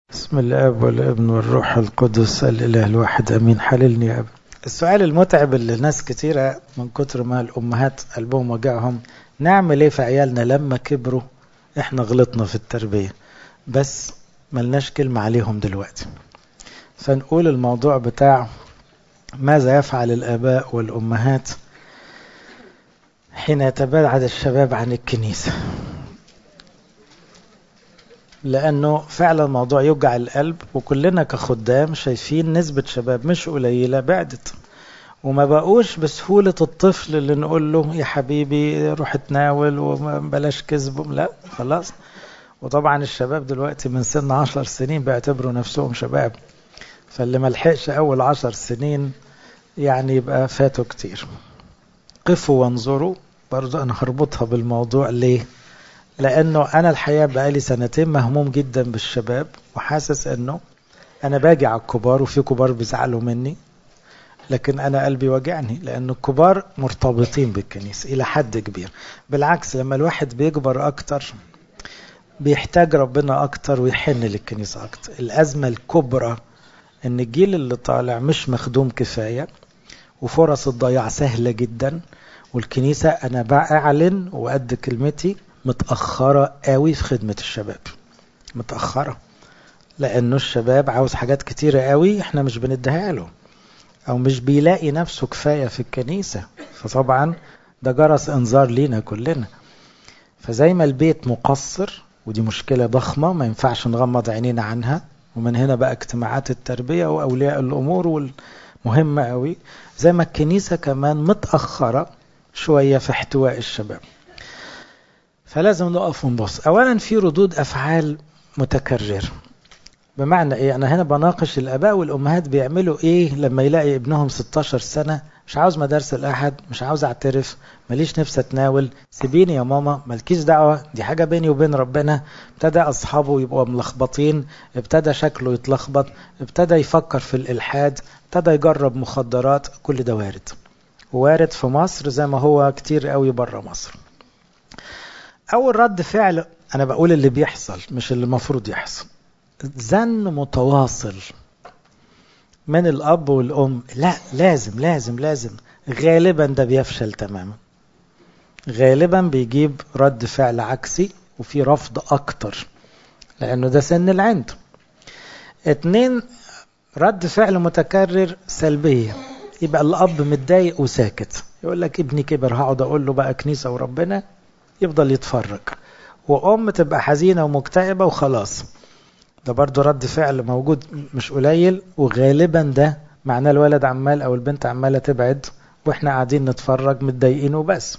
بسم الاب والابن والروح القدس الاله الواحد امين. حللني يا ابا. السؤال المتعب اللي ناس كتيرة من كتر ما الامهات قلبهم وجعهم، نعمل ايه في عيالنا لما كبروا؟ احنا غلطنا في التربية بس ملناش كلمة عليهم دلوقتي، فنقول الموضوع بتاع ماذا يفعل الاباء والامهات حين يتباعد الشباب عن الكنيسة، لأنه فعلا موضوع يوجع القلب، وكلنا كخدام شايفين نسبة شباب مش قليلة بعدت وما بقوش بسهولة الطفل اللي نقول له يا حبيبي روح تناول وبلاش كذب، لا خلاص. وطبعا الشباب دلوقتي من سن 10 سنين بيعتبروا نفسهم شباب، فاللي ملحقش أول 10 سنين يعني يبقى فاتوا كتير. قفوا وانظروا، برضو أنا هربطها بالموضوع ليه؟ لأنه أنا الحقيقة بقالي سنتين مهموم جدا بالشباب، وحاسس أنه أنا باجي على الكبار وفي كبار بيزعلوا مني، لكن أنا قلبي وجعني لأن الكبار مرتبطين بالكنيسة إلى حد كبير. بالعكس لما الواحد بيكبر أكتر بيحتاج ربنا أكتر ويحن للكنيسة أكتر. الأزمة الكبرى أن الجيل اللي طالع مش مخدوم كفاية، وفرص الضياع سهلة جدا، والكنيسة أنا بعلن وقد كلمتي متأخرة قوي في خدمة الشباب، متأخرة لأنه الشباب عاوز حاجات كتيرة قوي احنا مش بنديها له، أو مش بيلاقي نفسه كفاية في الكنيسة، فطبعا ده جرس انذار لينا كلنا. فزي ما البيت مقصر، ودي مشكلة ضخمة ما ينفعش نغمض عينينا عنها، ومن هنا بقى اجتماعات التربية وأولياء الأمور والمهمة قوي، زي ما الكنيسة كمان متأخرة شوية في احتواء الشباب. فلازم نقف ونبص. اولا في ردود افعال متكرره، بمعنى ايه؟ انا هنا بناقش الاباء والامهات بيعملوا ايه لما يلاقي ابنهم 16 سنه مش عاوز مدارس الاحد، مش عاوز اعترف، ماليش نفسي اتناول، سيبيني يا ماما مالكيش دعوه، دي حاجه بيني وبين ربنا. ابتدى اصحابه يبقوا ملخبطين، ابتدى شكله يتلخبط، ابتدى يفكر في الالحاد، ابتدى يجرب مخدرات. كل ده وارد، وارد في مصر زي ما هو كتير قوي بره مصر. أول رد فعل أنا بقول اللي بيحصل مش اللي المفروض يحصل، زن متواصل من الأب والأم، لا لازم لازم لازم. غالبا ده بيفشل تماما، غالبا بيجيب رد فعل عكسي وفي رفض أكتر، لأنه ده سن العند. 2، رد فعل متكرر سلبية، يبقى الأب متضايق وساكت، يقول لك ابني كبر هقعد أقول له بقى كنيسة وربنا، يفضل يتفرج، وأم تبقى حزينة ومكتئبة وخلاص. ده برضو رد فعل موجود مش قليل، وغالبا ده معناه الولد عمال أو البنت عمالة تبعد وإحنا قاعدين نتفرج متضايقين وبس.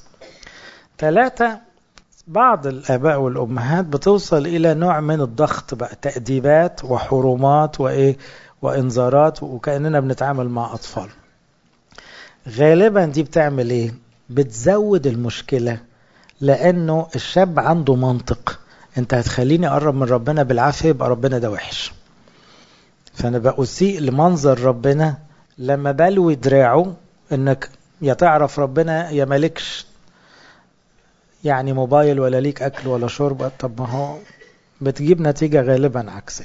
3، بعض الآباء والأمهات بتوصل إلى نوع من الضغط بقى، تأديبات وحرمات وإيه وإنذارات، وكأننا بنتعامل مع أطفال. غالبا دي بتعمل إيه؟ بتزود المشكلة، لأنه الشاب عنده منطق، انت هتخليني اقرب من ربنا بالعافية يبقى ربنا ده وحش، فانا بأسيء لمنظر ربنا لما بلوي دراعه انك يا تعرف ربنا يا مالكش يعني موبايل ولا ليك اكل ولا شرب. طب ما هو بتجيب نتيجة غالبا عكسية.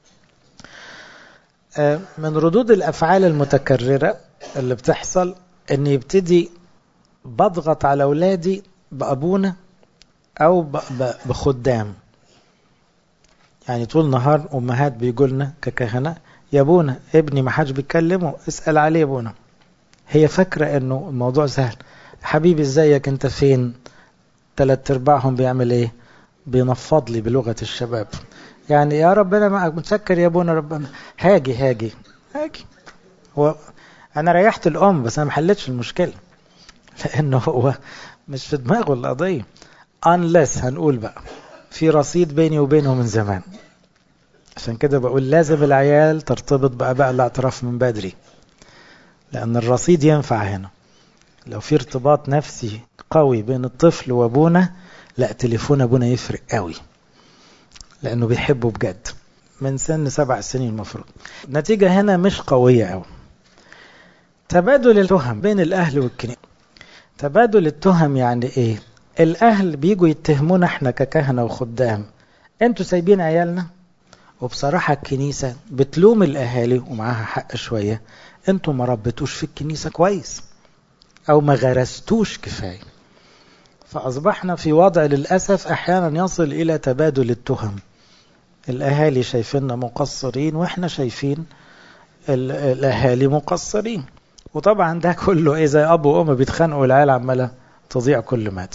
من ردود الافعال المتكررة اللي بتحصل ان يبتدي بضغط على اولادي بأبونا او بخدام، يعني طول نهار امهات بيقولنا ككهنة يا ابونا ابني ما حدش بيتكلمه اسأل عليه يا ابونا. هي فاكرة انه الموضوع سهل، حبيبي ازيك انت فين؟ 3/4 بيعمل ايه؟ بينفض لي بلغة الشباب، يعني يا ربنا معك متشكر يا ابونا ربنا هاجي. هو انا ريحت الام بس انا ما حلتش المشكلة، لانه هو مش في دماغه القضية. unless هنقول بقى في رصيد بيني وبينه من زمان. عشان كده بقول لازم العيال ترتبط بآباء الاعتراف من بدري، لأن الرصيد ينفع هنا. لو في ارتباط نفسي قوي بين الطفل وابونا، لا تليفون ابونا يفرق قوي، لأنه بيحبه بجد من سن 7 سنين المفروض. النتيجة هنا مش قوية قوي. تبادل التهم بين الأهل والكنيسة. تبادل التهم يعني ايه؟ الأهل بيجوا يتهمونا احنا ككهنة وخدام، انتوا سايبين عيالنا وبصراحة الكنيسة بتلوم الأهالي ومعاها حق شوية، انتوا ما ربتوش في الكنيسة كويس أو ما غرستوش كفاية. فأصبحنا في وضع للأسف أحيانا يصل إلى تبادل التهم، الأهالي شايفيننا مقصرين وإحنا شايفين الأهالي مقصرين. وطبعا ده كله إيه، زي أب وأم بيتخانقوا والعيال عمالة تضيع كل مات.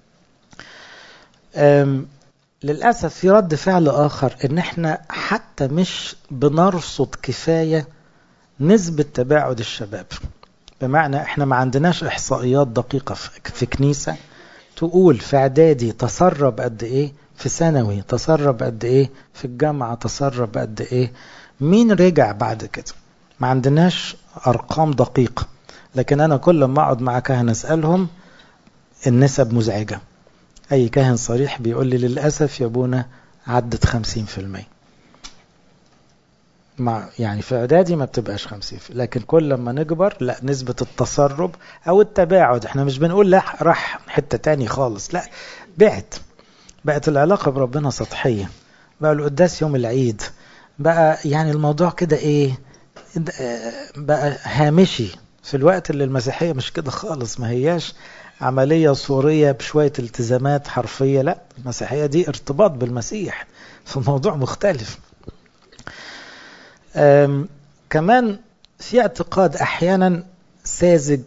للأسف في رد فعل آخر، إن إحنا حتى مش بنرصد كفاية نسبة تباعد الشباب. بمعنى إحنا ما عندناش إحصائيات دقيقة في كنيسة تقول في إعدادي تسرب قد إيه، في ثانوي تسرب قد إيه، في الجامعة تسرب قد إيه، مين رجع بعد كده. ما عندناش أرقام دقيقة. لكن أنا كل ما أقعد مع كهنة أسألهم النسب مزعجة. أي كاهن صريح بيقول لي للأسف يا ابونا عدت 50%. يعني في إعدادي ما بتبقاش 50%، لكن كل لما نكبر لا، نسبة التسرب أو التباعد، احنا مش بنقول لا راح حتة تاني خالص، لا، بقت العلاقة بربنا سطحية، بقى القداس يوم العيد، بقى يعني الموضوع كده ايه، بقى هامشي، في الوقت اللي المسيحية مش كده خالص. ما هياش عملية صورية بشوية التزامات حرفية، لا، المسيحية دي ارتباط بالمسيح، فالموضوع مختلف. كمان في اعتقاد احيانا ساذج،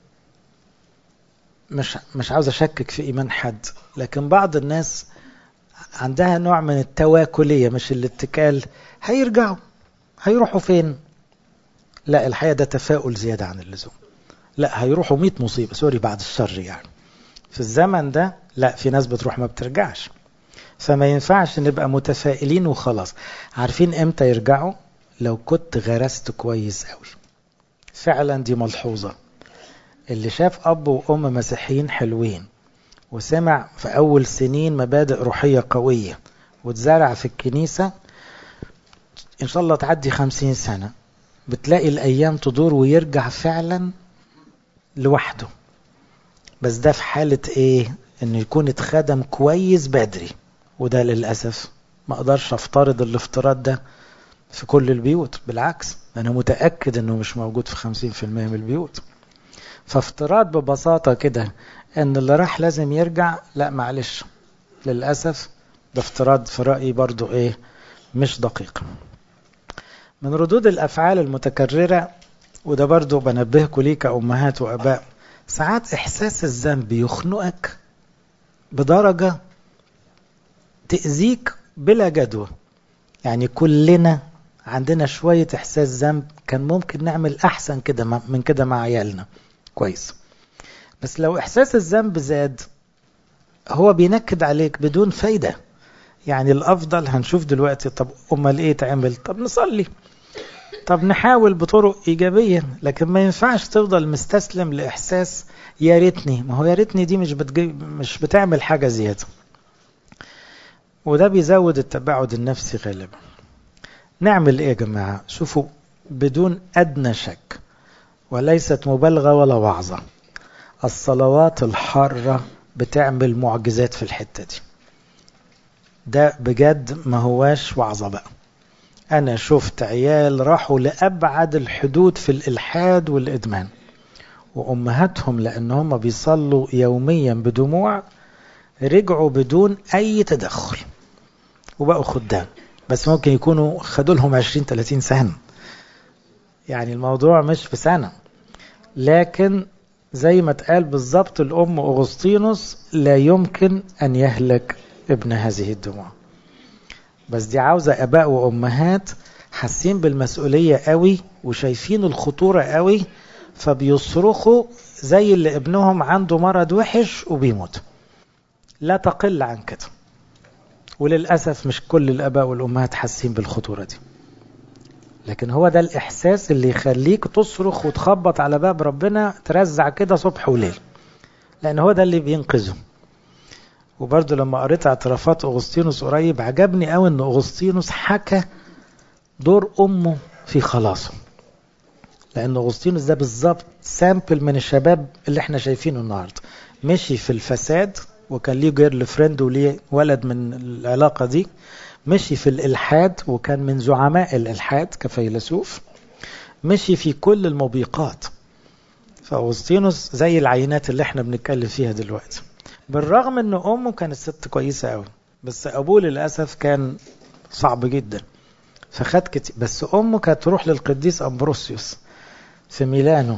مش عاوز اشكك في ايمان حد، لكن بعض الناس عندها نوع من التواكلية، مش الاتكال، هيرجعوا، هيروحوا فين؟ لا، الحقيقة ده تفاؤل زيادة عن اللزوم. لا، هيروحوا 100 مصيبة، سوري بعد الشر يعني. في الزمن ده لا، في ناس بتروح ما بترجعش، فما ينفعش نبقى متفائلين وخلاص. عارفين امتى يرجعوا؟ لو كنت غرست كويس قوي. فعلا دي ملحوظة، اللي شاف أب وأم مسيحيين حلوين وسمع في أول سنين مبادئ روحية قوية وتزرع في الكنيسة، إن شاء الله تعدي 50 سنة بتلاقي الأيام تدور ويرجع فعلا لوحده. بس ده في حالة إيه؟ إنه يكون اتخدم كويس بدري، وده للأسف ما أقدرش أفترض الافتراض ده في كل البيوت، بالعكس أنا متأكد إنه مش موجود في 50% من البيوت. فافتراض ببساطة كده إن اللي راح لازم يرجع، لا معلش، للأسف ده افتراض في رأيي برضو إيه، مش دقيق. من ردود الأفعال المتكررة، وده برضو بنبهكوا ليه كأمهات وأباء، ساعات إحساس الذنب يخنقك بدرجة تأذيك بلا جدوى. يعني كلنا عندنا شوية إحساس ذنب، كان ممكن نعمل أحسن كده من كده مع عيالنا، كويس. بس لو إحساس الذنب زاد هو بينكد عليك بدون فايدة. يعني الأفضل هنشوف دلوقتي، طب أمال إيه تعمل؟ طب نصلي، طب نحاول بطرق إيجابية، لكن ما ينفعش تفضل مستسلم لإحساس يا ريتني. ما هو يا ريتني دي مش بتعمل حاجة زيادة، وده بيزود التباعد النفسي غالبا. نعمل إيه يا جماعة؟ شوفوا، بدون أدنى شك وليست مبالغة ولا وعظة، الصلوات الحارة بتعمل معجزات في الحتة دي. ده بجد ما هواش وعظة بقى. أنا شفت عيال راحوا لأبعد الحدود في الإلحاد والإدمان، وأمهاتهم لأنهم بيصلوا يوميا بدموع رجعوا بدون أي تدخل وبقوا خدام. بس ممكن يكونوا خدوا لهم 20-30 سنة، يعني الموضوع مش في سنة. لكن زي ما اتقال بالضبط الأم أغسطينوس، لا يمكن أن يهلك ابن هذه الدموع. بس دي عاوزة أباء وأمهات حاسين بالمسؤولية قوي وشايفين الخطورة قوي، فبيصرخوا زي اللي ابنهم عنده مرض وحش وبيموت، لا تقل عن كده. وللأسف مش كل الأباء والأمهات حاسين بالخطورة دي، لكن هو ده الإحساس اللي يخليك تصرخ وتخبط على باب ربنا، ترزع كده صبح وليل، لأن هو ده اللي بينقذه. وبرضه لما قريت اعترافات أغسطينوس قريب عجبني قوي ان أغسطينوس حكى دور أمه في خلاصه، لأن أغسطينوس ده بالظبط سامبل من الشباب اللي احنا شايفينه النهاردة. مشي في الفساد وكان ليه جيرل فريند وليه ولد من العلاقة دي، مشي في الإلحاد وكان من زعماء الإلحاد كفيلسوف، مشي في كل المضيقات. فأغسطينوس زي العينات اللي احنا بنتكلم فيها دلوقتي، بالرغم ان امه كانت ست كويسة قوي، بس ابوه للأسف كان صعب جدا فخد كتير. بس امه كانت تروح للقديس أمبروسيوس في ميلانو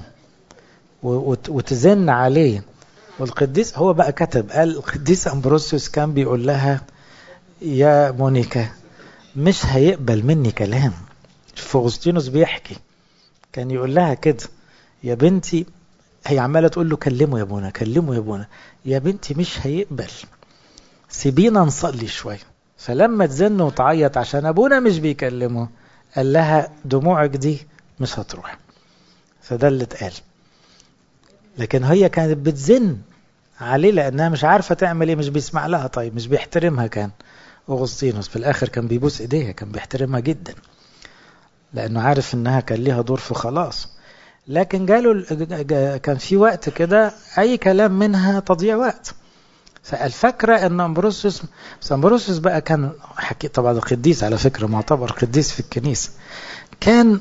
وتزن عليه، والقديس هو بقى كتب قال القديس أمبروسيوس كان بيقول لها يا مونيكا مش هيقبل مني كلام. شوف أغسطينوس بيحكي كان يقول لها كده يا بنتي، هي عمالة تقول له كلمه يا ابونا كلمه يا ابونا، يا بنتي مش هيقبل، سيبينا نصلي شوية. فلما تزن وتعيط عشان ابونا مش بيكلمه قال لها دموعك دي مش هتروح. فده اللي اتقال. لكن هي كانت بتزن عليه لانها مش عارفة تعمل ايه، مش بيسمع لها، طيب مش بيحترمها. كان أغسطينوس في الاخر كان بيبوس ايديها، كان بيحترمها جدا لانه عارف انها كان ليها دور في خلاص. لكن كان في وقت كده اي كلام منها تضيع وقت. فالفكرة ان امبروسيوس بقى كان حكي طبعا القديس، على فكرة معتبر قديس في الكنيسة، كان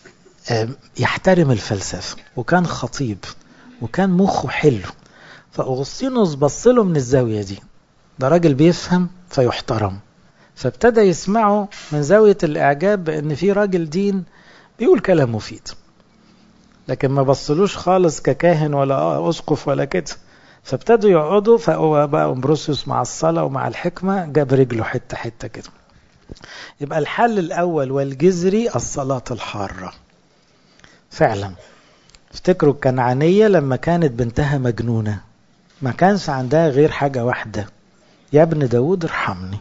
يحترم الفلسفة وكان خطيب وكان مخه حلو. فأغسطينوس بصله من الزاوية دي، ده راجل بيفهم فيحترم، فابتدى يسمعه من زاوية الإعجاب بأن في راجل دين بيقول كلام مفيد، لكن ما بصلوش خالص ككاهن ولا أسقف ولا كده. فابتدوا يقعدوا، فهو بقى أمبروسيوس مع الصلاة ومع الحكمة جاب رجله حتة حتة كده. يبقى الحل الأول والجذري الصلاة الحارة. فعلا افتكروا الكنعانية لما كانت بنتها مجنونة ما كانش عندها غير حاجة واحدة، يا ابن داود ارحمني،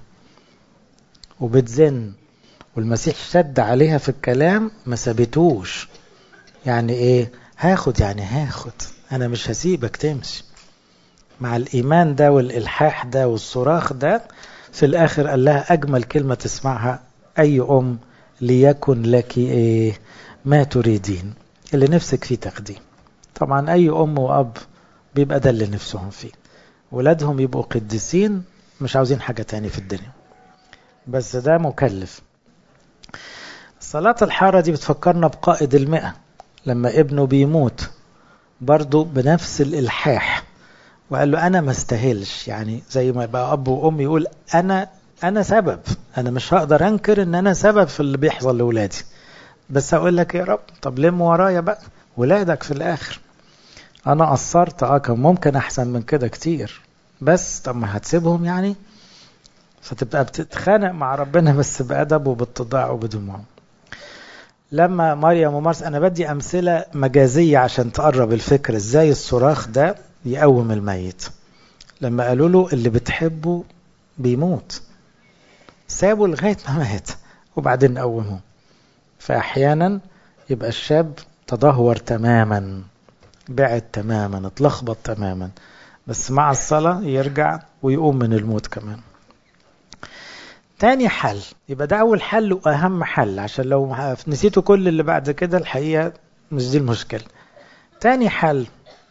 وبتزن، والمسيح شد عليها في الكلام ما سابتوش. يعني ايه هاخد؟ يعني هاخد، انا مش هسيبك تمشي. مع الايمان ده والالحاح ده والصراخ ده، في الاخر قال لها اجمل كلمة تسمعها اي ام، ليكن لك ايه ما تريدين، اللي نفسك فيه تاخديه. طبعا اي ام واب بيبقى ده اللي نفسهم فيه، ولادهم يبقوا قديسين، مش عاوزين حاجة تاني في الدنيا، بس ده مكلف. الصلاة الحارة دي بتفكرنا بقائد 100 لما ابنه بيموت برضو بنفس الإلحاح، وقال له أنا ما استاهلش، يعني زي ما يبقى أب وأم يقول أنا سبب، أنا مش هقدر أنكر أن أنا سبب في اللي بيحصل لولادي، بس أقول لك يا رب طب لم ورايا بقى ولادك في الآخر. أنا قصرت كان ممكن أحسن من كده كتير، بس طب ما هتسيبهم يعني؟ فتبقى بتتخانق مع ربنا بس بأدب وباتضاع وبدموع. لما مريم ومارس، أنا بدي أمثلة مجازية عشان تقرب الفكرة إزاي الصراخ ده يقوم الميت. لما قالوا له اللي بتحبه بيموت، سابوا لغاية ما مات وبعدين قومه. فأحيانا يبقى الشاب تدهور تماما، بعد تماما، اتلخبط تماما، بس مع الصلاة يرجع ويقوم من الموت كمان. تاني حل، يبقى ده أول حل وأهم حل، عشان لو نسيتوا كل اللي بعد كده الحقيقة مش دي المشكلة. تاني حل،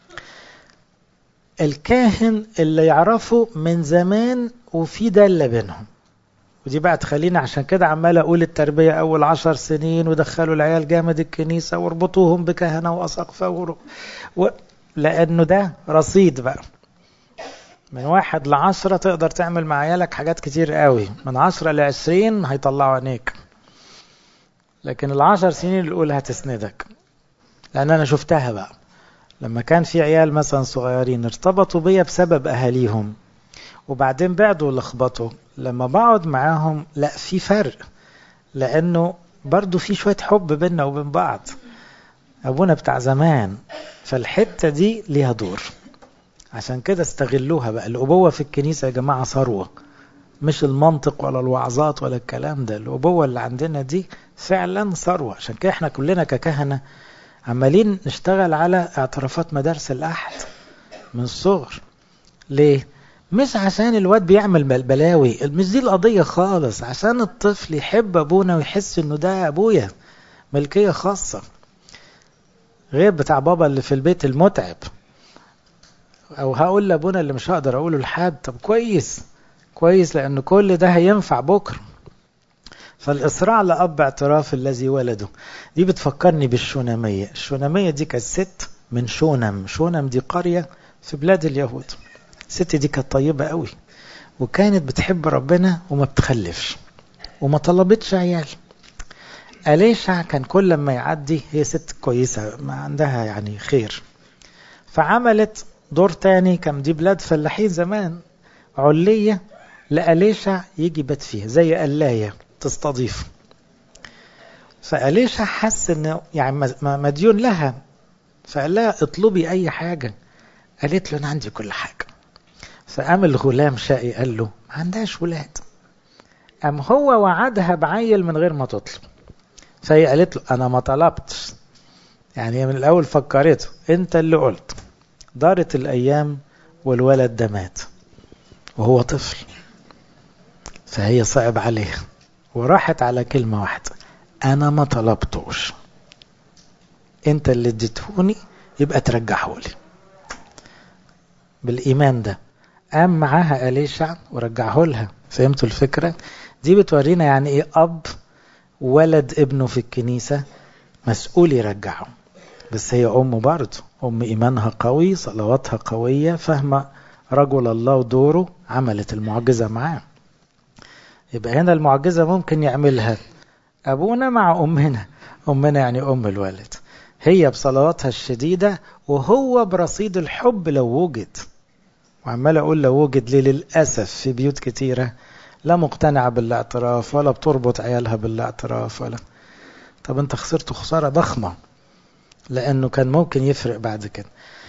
الكاهن اللي يعرفه من زمان وفي دالة بينهم، ودي بقى تخلينا عشان كده عمال أقول التربية أول 10 سنين، ودخلوا العيال جامد الكنيسة واربطوهم بكهنة وأساقفة لأنه ده رصيد بقى. من 1 ل10 تقدر تعمل مع عيالك حاجات كتير قوي، من 10 ل20 هيطلعوا عينيك، لكن 10 سنين الأولى هتسندك. لأن أنا شفتها بقى لما كان في عيال مثلا صغيرين ارتبطوا بيا بسبب أهاليهم، وبعدين بعدوا لخبطوا، لما بقعد معاهم لا في فرق، لأنه برضو في شوية حب بيننا وبين بعض، أبونا بتاع زمان. فالحتة دي ليها دور، عشان كده استغلوها بقى. الأبوة في الكنيسة يا جماعة ثروة، مش المنطق ولا الوعظات ولا الكلام ده، الأبوة اللي عندنا دي فعلا ثروة. عشان كده احنا كلنا ككهنة عمالين نشتغل على اعترافات مدارس الأحد من الصغر. ليه؟ مش عشان الواد بيعمل بلاوي، مش دي القضية خالص، عشان الطفل يحب أبونا ويحس إنه ده أبويا، ملكية خاصة، غير بتاع بابا اللي في البيت المتعب. أو هقول لأبونا اللي مش هقدر أقوله لحد، طب كويس كويس، لأن كل ده هينفع بكرة. فالإسراع لأب اعتراف الذي ولده. دي بتفكرني بالشونامية. الشونامية دي كانت ست من شونم. شونم دي قرية في بلاد اليهود. الست دي كانت طيبة قوي، وكانت بتحب ربنا وما بتخلفش وما طلبتش عيال. أليشع كان كل ما يعدي، هي ست كويسة ما عندها يعني خير، فعملت دور تاني. كان دي بلاد فلاحين زمان، علية لأليشع يجي بات فيها زي قلاية تستضيف. فأليشع حس انه يعني مديون لها، فقال لها اطلبي اي حاجة. قالت له انا عندي كل حاجة. فقام الغلام شقي قال له ما عندهاش ولاد. قام هو وعدها بعيل من غير ما تطلب. فهي قالت له انا ما طلبتش، يعني هي من الاول فكرته انت اللي قلت. دارت الايام والولد ده مات وهو طفل. فهي صعب عليها وراحت على كلمة واحدة، انا ما طلبتوش، انت اللي اديتهوني يبقى ترجعه لي. بالايمان ده قام معاها أليشع ورجعه لها. فهمتوا الفكرة؟ دي بتورينا يعني ايه اب ولد ابنه في الكنيسة مسؤول يرجعه. بس هي أم برضه، أم إيمانها قوي، صلواتها قوية، فاهمة رجل الله ودوره، عملت المعجزة معاه. يبقى هنا المعجزة ممكن يعملها أبونا مع أمنا. أمنا يعني أم الوالد، هي بصلواتها الشديدة وهو برصيد الحب لو وجد. وعمال أقول لو وجد ليه؟ للأسف في بيوت كتيرة لا مقتنعة بالاعتراف ولا بتربط عيالها بالاعتراف ولا. طب انت خسرت خسارة ضخمة، لأنه كان ممكن يفرق بعد كده.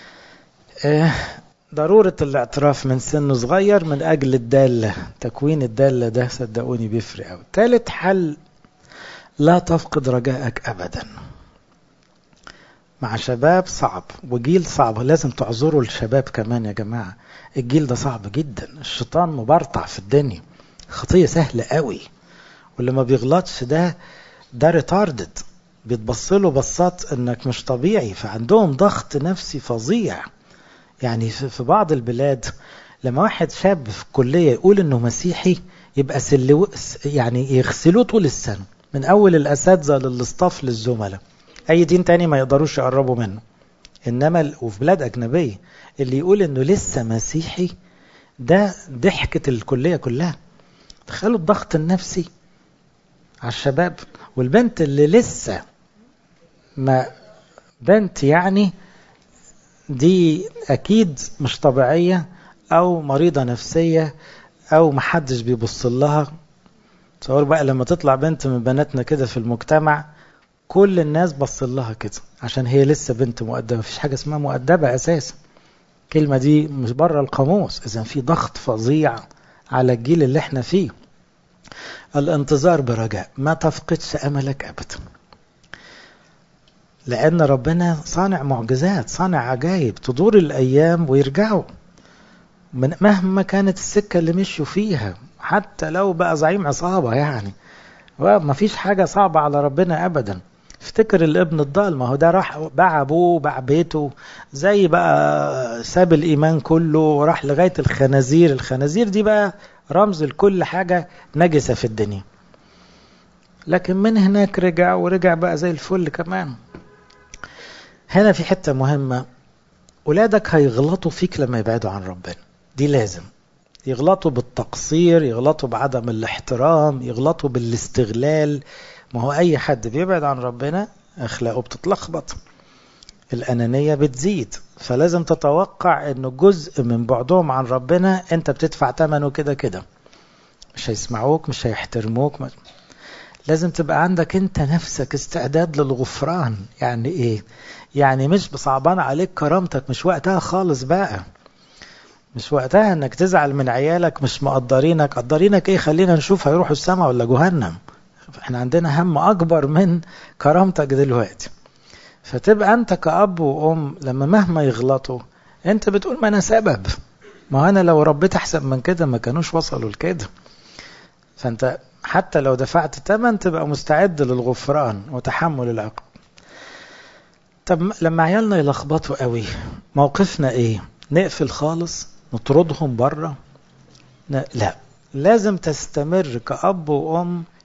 ضرورة الاعتراف من سن صغير من أجل الدالة، تكوين الدالة ده صدقوني بيفرق أوي. ثالث حل، لا تفقد رجائك أبدا. مع شباب صعب وجيل صعب، لازم تعذروا الشباب كمان يا جماعة. الجيل ده صعب جدا، الشيطان مبرطع في الدنيا، خطية سهلة قوي، واللي ما بيغلطش ده ريتاردد، بيتبصله بصات انك مش طبيعي. فعندهم ضغط نفسي فظيع. يعني في بعض البلاد لما واحد شاب في الكلية يقول انه مسيحي يبقى يعني يغسلوه طول السنة، من اول الاساتذة للاستاف للزملاء. اي دين تاني ما يقدروش يقربوا منه. انما وفي بلاد اجنبية اللي يقول انه لسه مسيحي ده ضحكة الكلية كلها. تخيلوا الضغط النفسي على الشباب. والبنت اللي لسه ما بنت يعني دي اكيد مش طبيعية او مريضة نفسية او محدش بيبص لها. تصور بقى لما تطلع بنت من بناتنا كده في المجتمع كل الناس بص لها كده عشان هي لسه بنت مؤدبة. مفيش حاجة اسمها مؤدبة اساسا، الكلمة دي مش بره القاموس. اذا في ضغط فظيع على الجيل اللي احنا فيه. الانتظار برجاء، ما تفقدش املك ابدا، لأن ربنا صانع معجزات، صانع عجائب. تدور الأيام ويرجعوا من مهما كانت السكة اللي مشوا فيها، حتى لو بقى زعيم عصابة يعني. ما فيش حاجة صعبة على ربنا أبدا. افتكر الابن الضال، ما هو ده راح باع أبوه باع بيته، زي بقى ساب الإيمان كله وراح لغاية الخنازير. الخنازير دي بقى رمز لكل حاجة نجسة في الدنيا. لكن من هناك رجع، ورجع بقى زي الفل كمان. هنا في حتة مهمة، أولادك هيغلطوا فيك لما يبعدوا عن ربنا. دي لازم يغلطوا بالتقصير، يغلطوا بعدم الاحترام، يغلطوا بالاستغلال. ما هو أي حد بيبعد عن ربنا أخلاقه بتتلخبط، الأنانية بتزيد. فلازم تتوقع أنه جزء من بعدهم عن ربنا أنت بتدفع ثمنه كده كده. مش هيسمعوك، مش هيحترموك. لازم تبقى عندك انت نفسك استعداد للغفران. يعني ايه؟ يعني مش بصعبان عليك كرامتك، مش وقتها خالص بقى. مش وقتها انك تزعل من عيالك مش مقدرينك. قدرينك ايه؟ خلينا نشوف هيروحوا السماء ولا جهنم. احنا عندنا هم اكبر من كرامتك دلوقتي. فتبقى انت كأب وام لما مهما يغلطوا انت بتقول ما انا سبب، ما انا لو ربيت احسن من كده ما كانوش وصلوا لكده. فانت حتى لو دفعت ثمن تبقى مستعد للغفران وتحمل العقاب. طب لما عيالنا يلخبطوا قوي موقفنا ايه؟ نقفل خالص؟ نطردهم بره؟ لا، لازم تستمر كأب وأم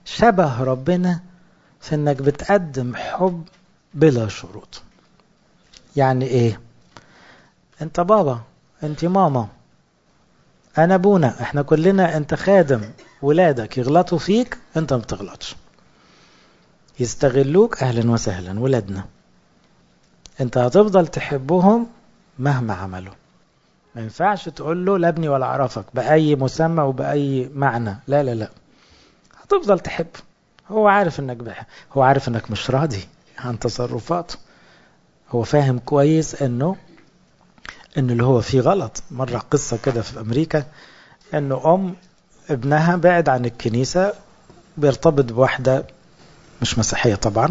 شبه ربنا في انك بتقدم حب بلا شروط. يعني ايه؟ انت بابا، انت ماما، انا ابونا، احنا كلنا، انت خادم، ولادك يغلطوا فيك انت ما بتغلطش، يستغلوك اهلا وسهلا، ولادنا انت هتفضل تحبهم مهما عملوا. ما ينفعش تقول له لا ابني ولا اعرفك باي مسمى وباي معنى، لا لا لا، هتفضل تحب. هو عارف انك بحب، هو عارف انك مش راضي عن تصرفاته، هو فاهم كويس انه اللي هو فيه غلط. مرة قصة كده في امريكا، انه ابنها بعد عن الكنيسة، بيرتبط بواحدة مش مسيحية طبعا،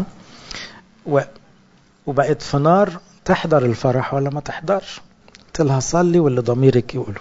وبقت في نار تحضر الفرح ولا ما تحضرش. قلت لها صلي واللي ضميرك يقوله،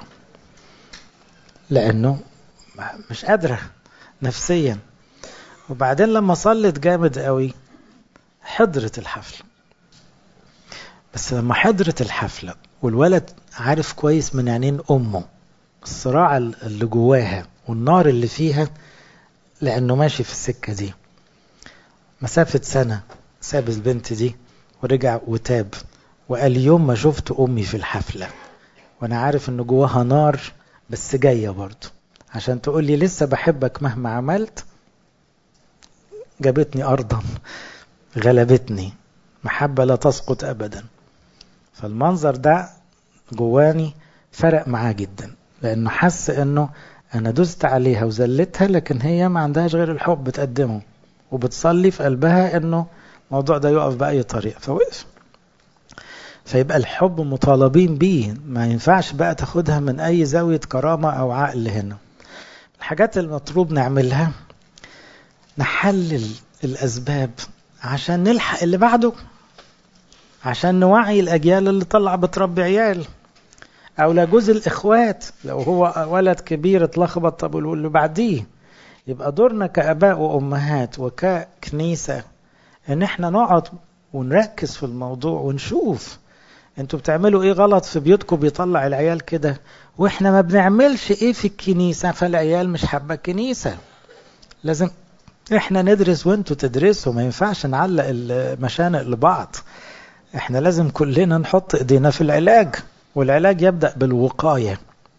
لانه مش قادرة نفسيا. وبعدين لما صلت جامد قوي حضرت الحفلة. بس لما حضرت الحفلة والولد عارف كويس من عينين أمه الصراع اللي جواها والنار اللي فيها، لأنه ماشي في السكة دي مسافة سنة، ساب البنت دي ورجع وتاب وقال يوم ما شفت أمي في الحفلة وأنا عارف أنه جواها نار بس جاية برضو عشان تقول لي لسه بحبك مهما عملت، جابتني أرضا، غلبتني، محبة لا تسقط أبدا. فالمنظر ده جواني فرق معاه جدا، لأنه حس أنه أنا دوست عليها وزلتها، لكن هي ما عندهاش غير الحب بتقدمه، وبتصلي في قلبها أنه الموضوع ده يقف بأي طريقة، فوقف. فيبقى الحب مطالبين بيه، ما ينفعش بقى تاخدها من أي زاوية كرامة أو عقل. هنا الحاجات المطلوب نعملها، نحلل الأسباب عشان نلحق اللي بعده، عشان نوعي الأجيال اللي طلع بتربي عيال، أو لجوز الإخوات لو هو ولد كبير اتلخبط، طب واللي بعديه. يبقى دورنا كأباء وأمهات وككنيسة إن احنا نقعد ونركز في الموضوع ونشوف انتوا بتعملوا ايه غلط في بيوتكم بيطلع العيال كده، واحنا ما بنعملش ايه في الكنيسة فالعيال مش حابة الكنيسة. لازم احنا ندرس وانتوا تدرسوا، ما ينفعش نعلق المشانق لبعض. احنا لازم كلنا نحط ايدينا في العلاج، والعلاج يبدأ بالوقاية.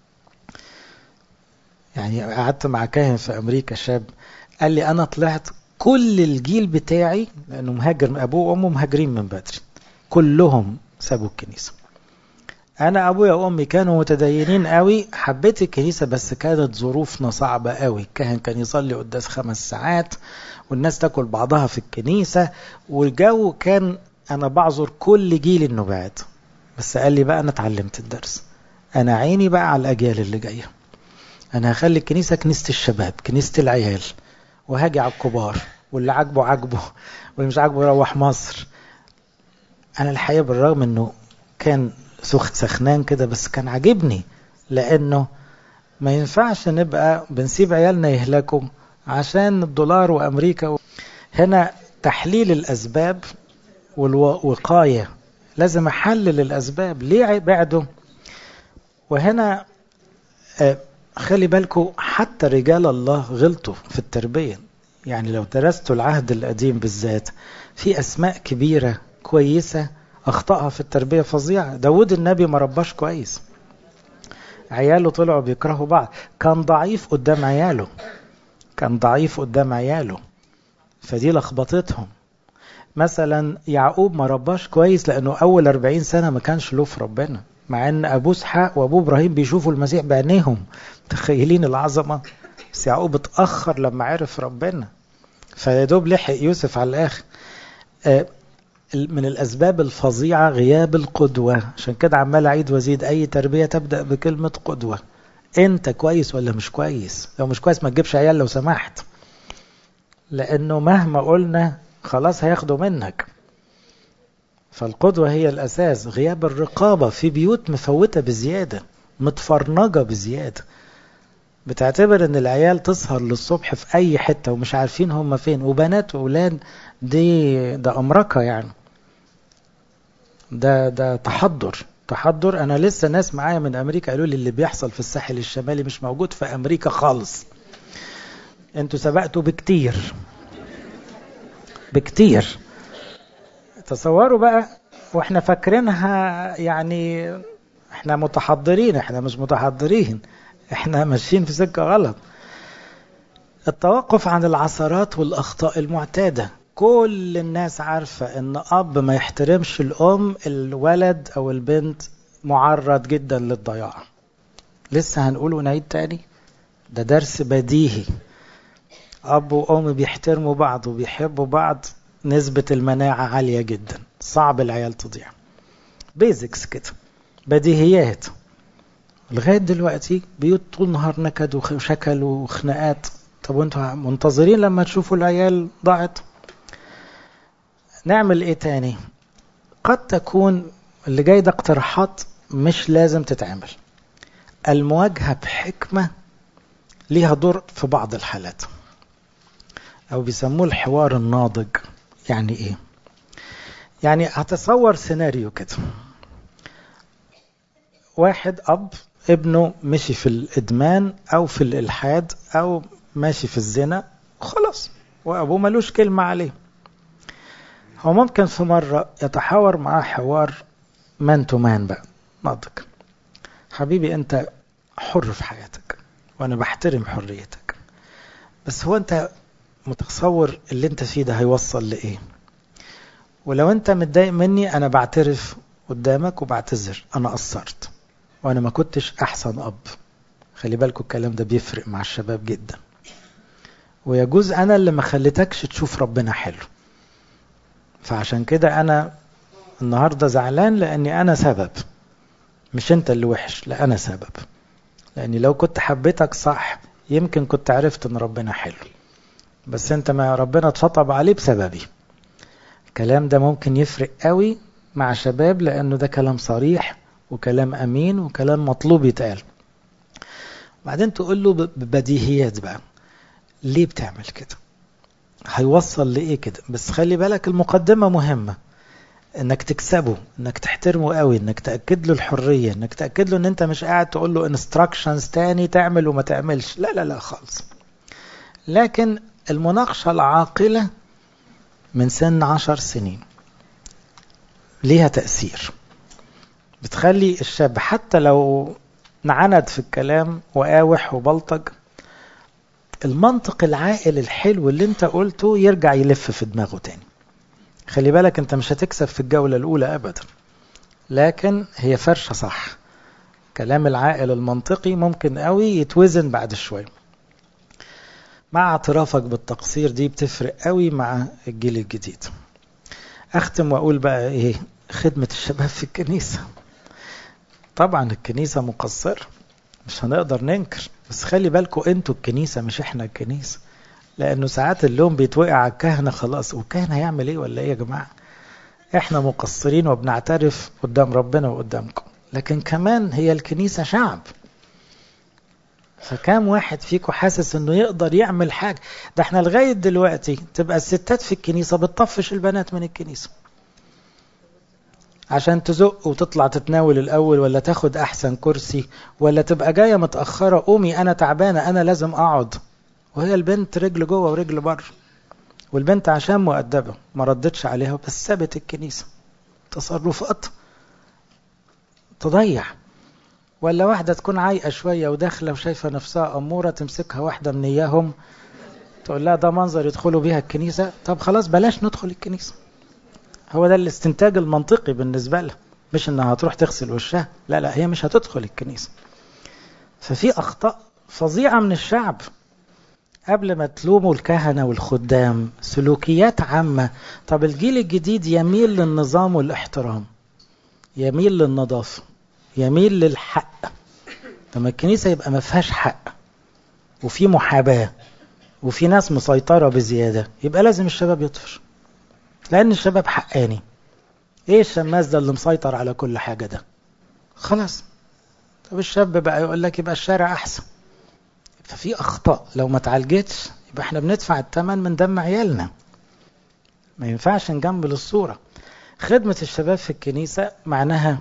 يعني قعدت مع كاهن في امريكا شاب قال لي انا طلعت كل الجيل بتاعي، لانه مهاجر، ابوه وامه مهاجرين من بدري، كلهم سابوا الكنيسة. انا ابويا وامي كانوا متدينين قوي، حبيت الكنيسة بس كانت ظروفنا صعبة قوي. الكاهن كان يصلي قداس 5 ساعات والناس تاكل بعضها في الكنيسة، والجو كان، انا بعذر كل جيل انه بعد. بس قال لي بقى انا اتعلمت الدرس، انا عيني بقى على الاجيال اللي جاية، انا هخلي الكنيسة كنيسة الشباب، كنيسة العيال، وهاجي على الكبار، واللي عاجبه عاجبه واللي مش عاجبه يروح مصر. انا الحقيقة بالرغم انه كان سخنان كده بس كان عاجبني، لانه ما ينفعش نبقى بنسيب عيالنا يهلكوا عشان الدولار وامريكا. هنا تحليل الاسباب والوقاية، لازم احلل الاسباب ليه بعده. وهنا خلي بالكم حتى رجال الله غلطوا في التربية. يعني لو درستوا العهد القديم بالذات في أسماء كبيرة كويسة أخطأها في التربية فظيعة. داود النبي ما رباش كويس، عياله طلعوا بيكرهوا بعض، كان ضعيف قدام عياله، كان ضعيف قدام عياله، فدي لخبطتهم. مثلا يعقوب ما رباش كويس لأنه أول 40 سنة ما كانش له في ربنا، مع أن أبوه إسحاق وأبوه إبراهيم بيشوفوا المسيح بعينيهم، تخيلين العظمة. بس يعقوب اتأخر لما عرف ربنا، فيدوب لحق يوسف على الآخر. من الأسباب الفظيعة غياب القدوة. عشان كده عمال أعيد وزيد، أي تربية تبدأ بكلمة قدوة. أنت كويس ولا مش كويس؟ لو مش كويس ما تجيبش عيال لو سمحت، لأنه مهما قلنا خلاص هياخدوا منك. فالقدوة هي الأساس. غياب الرقابة في بيوت مفوتة بزيادة، متفرنجة بزيادة، بتعتبر ان العيال تسهر للصبح في اي حتة ومش عارفين هم فين، وبنات واولاد ده امركة يعني. ده تحضر. انا لسه ناس معايا من امريكا قالوا لي اللي بيحصل في الساحل الشمالي مش موجود في امريكا خالص. انتوا سبقتوا بكتير. تصوروا بقى، واحنا فاكرينها يعني احنا متحضرين، احنا مش متحضرين، احنا ماشيين في سكة غلط. التوقف عن العثرات والأخطاء المعتادة. كل الناس عارفة ان اب ما يحترمش الام، الولد او البنت معرض جدا للضياع. لسه هنقول ونعيد تاني، ده درس بديهي. اب وام بيحترموا بعض وبيحبوا بعض، نسبة المناعة عالية جدا، صعب العيال تضيع. بيزكس كده، بديهيات. لغاية دلوقتي بيوت طول نهار نكد وشكل وخناقات. طب وانتوا منتظرين لما تشوفوا العيال ضاعت؟ نعمل ايه تاني؟ قد تكون اللي جاي ده اقتراحات مش لازم تتعمل. المواجهة بحكمة ليها دور في بعض الحالات، او بيسموه الحوار الناضج. يعني ايه؟ يعني هتصور سيناريو كده، واحد اب ابنه مشي في الادمان او في الالحاد او ماشي في الزنا خلاص، وابوه ملوش كلمة عليه. هو ممكن في مرة يتحاور معاه حوار مان تو مان بقى ناضج. حبيبي انت حر في حياتك وانا بحترم حريتك، بس هو انت متصور اللي انت فيه ده هيوصل لايه؟ ولو انت متضايق مني انا بعترف قدامك وبعتذر، انا قصرت وانا ما كنتش احسن اب. خلي بالكوا الكلام ده بيفرق مع الشباب جدا. ويجوز انا اللي ما خليتكش تشوف ربنا حلو، فعشان كده انا النهاردة زعلان لاني انا سبب، مش انت اللي وحش، لا انا سبب. لاني لو كنت حبيتك صح يمكن كنت عرفت ان ربنا حلو، بس انت ما ربنا اتشطب عليه بسببي. الكلام ده ممكن يفرق قوي مع شباب، لانه ده كلام صريح وكلام امين وكلام مطلوب يتقال. بعدين تقول له ببديهيات بقى، ليه بتعمل كده؟ هيوصل لإيه كده؟ بس خلي بالك المقدمة مهمة، انك تكسبه، انك تحترمه قوي، انك تأكد له الحرية، انك تأكد له ان انت مش قاعد تقول له instructions تاني تعمل وما تعملش. لا لا لا خالص. لكن المناقشة العاقلة من سن 10 سنين ليها تأثير، بتخلي الشاب حتى لو نعند في الكلام وقاوح وبلطج، المنطق العاقل الحلو اللي انت قلته يرجع يلف في دماغه تاني. خلي بالك انت مش هتكسب في الجولة الاولى ابدا، لكن هي فرشة صح. كلام العاقل المنطقي ممكن قوي يتوزن بعد شوية. مع اعترافك بالتقصير دي بتفرق قوي مع الجيل الجديد. اختم واقول بقى ايه؟ خدمة الشباب في الكنيسة. طبعا الكنيسة مقصرة، مش هنقدر ننكر، بس خلي بالكوا انتوا الكنيسة مش احنا الكنيسة. لانه ساعات اللوم بيتوقع على الكهنة خلاص، والكهنة هيعمل ايه ولا ايه يا جماعة؟ احنا مقصرين وبنعترف قدام ربنا وقدامكم، لكن كمان هي الكنيسة شعب. فكام واحد فيكم حاسس انه يقدر يعمل حاجة؟ ده احنا لغاية دلوقتي تبقى الستات في الكنيسة بتطفش البنات من الكنيسة عشان تزق وتطلع تتناول الاول، ولا تاخد احسن كرسي، ولا تبقى جاية متأخرة، قومي انا تعبانة انا لازم اقعد، وهي البنت رجل جوه ورجل بره. والبنت عشان مؤدبة ما ردتش عليها بس سابت الكنيسة. تصرفات تضيع. ولا واحدة تكون عايقة شوية وداخلة وشايفة نفسها أمورة، تمسكها واحدة من إياهم تقول لها ده منظر يدخلوا بيها الكنيسة، طب خلاص بلاش ندخل الكنيسة. هو ده الاستنتاج المنطقي بالنسبة لها، مش انها هتروح تغسل وشها، لا لا، هي مش هتدخل الكنيسة. ففي أخطاء فظيعة من الشعب. قبل ما تلوموا الكهنة والخدام، سلوكيات عامة. طب الجيل الجديد يميل للنظام والاحترام، يميل للنظافة، يميل للحق. لما الكنيسة يبقى ما فيهاش حق وفي محاباة وفي ناس مسيطرة بزيادة، يبقى لازم الشباب يطفش، لأن الشباب حقاني. ايه الشماس ده اللي مسيطر على كل حاجة ده؟ خلاص. طب الشاب بقى يقول لك يبقى الشارع أحسن. ففي أخطاء لو ما تعالجتش يبقى احنا بندفع الثمن من دم عيالنا. ما ينفعش نجمل الصورة. خدمة الشباب في الكنيسة معناها،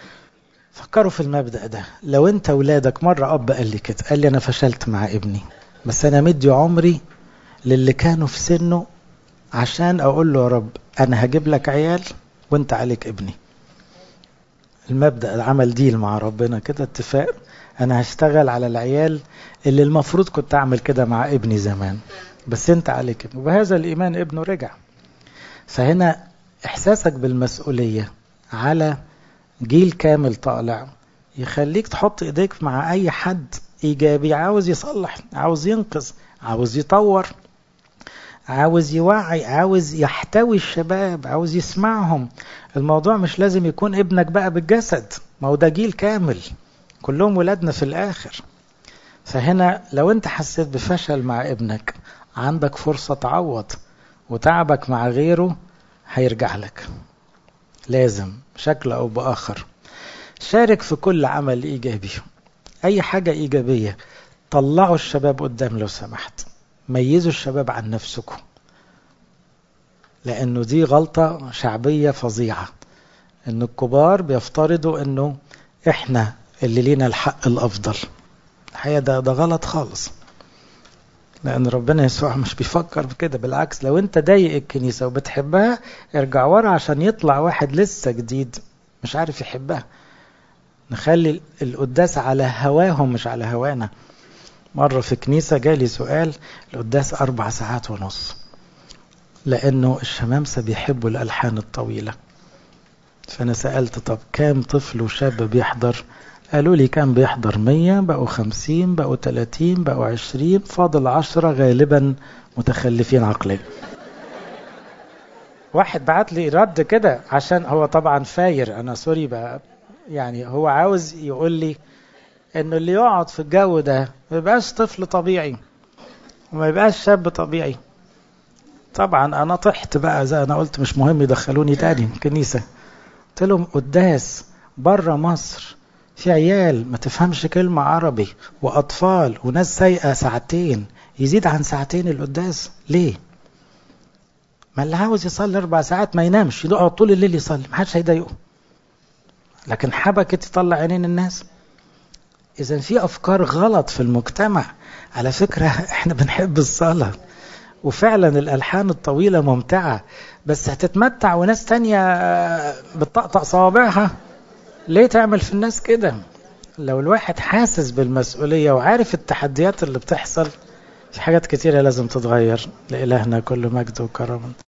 فكروا في المبدأ ده. لو انت ولادك، مرة أب قال لي كده، قال لي أنا فشلت مع ابني، بس أنا مدي عمري للي كانوا في سنه عشان أقول له يا رب أنا هجيب لك عيال وانت عليك ابني. المبدأ العمل ديل مع ربنا كده، اتفاق. أنا هشتغل على العيال اللي المفروض كنت أعمل كده مع ابني زمان، بس انت عليك ابني. وبهذا الإيمان ابنه رجع. فهنا إحساسك بالمسؤولية على جيل كامل طالع يخليك تحط إيديك مع أي حد إيجابي عاوز يصلح، عاوز ينقذ، عاوز يطور، عاوز يوعي، عاوز يحتوي الشباب، عاوز يسمعهم. الموضوع مش لازم يكون ابنك بقى بالجسد، ما هو ده جيل كامل كلهم ولادنا في الآخر. فهنا لو انت حسيت بفشل مع ابنك عندك فرصة تعوض، وتعبك مع غيره هيرجع لك لازم بشكل أو بآخر. شارك في كل عمل إيجابي، أي حاجة إيجابية. طلعوا الشباب قدام لو سمحت، ميزوا الشباب عن نفسكم، لأنه دي غلطة شعبية فظيعة، أن الكبار بيفترضوا أنه إحنا اللي لينا الحق الأفضل. الحقيقة ده غلط خالص، لأن ربنا يسوع مش بيفكر بكده. بالعكس، لو أنت ضايق الكنيسة وبتحبها ارجع ورا عشان يطلع واحد لسه جديد مش عارف يحبها. نخلي القداس على هواهم مش على هوانا. مرة في كنيسة جالي سؤال، القداس 4 ساعات ونص، لأنه الشمامسة بيحبوا الألحان الطويلة. فأنا سألت طب كام طفل وشاب بيحضر؟ قالوا لي كان بيحضر 100، بقوا 50، بقوا 30، بقوا 20، فاضل 10 غالبا متخلفين عقليا. واحد بعت لي رد كده، عشان هو طبعا فاير، أنا سوري بقى، يعني هو عاوز يقول لي إنه اللي يقعد في الجو ده ما يبقاش طفل طبيعي وما يبقاش شاب طبيعي. طبعا أنا طحت بقى، زي أنا قلت مش مهم يدخلوني تاني كنيسة. قلت لهم قداس بره مصر في عيال ما تفهمش كلمة عربي وأطفال وناس سايقة ساعتين، يزيد عن ساعتين القداس ليه؟ ما اللي عاوز يصلي 4 ساعات ما ينامش، يقعد طول الليل يصلي، محدش هيضايقه. لكن حبكة تطلع عينين الناس. إذا في أفكار غلط في المجتمع. على فكرة احنا بنحب الصلاة، وفعلا الألحان الطويلة ممتعة، بس هتتمتع وناس تانية بتطقطق صوابعها. ليه تعمل في الناس كده؟ لو الواحد حاسس بالمسؤولية وعارف التحديات اللي بتحصل، في حاجات كتيرة لازم تتغير. لإلهنا كل مجد وكرم.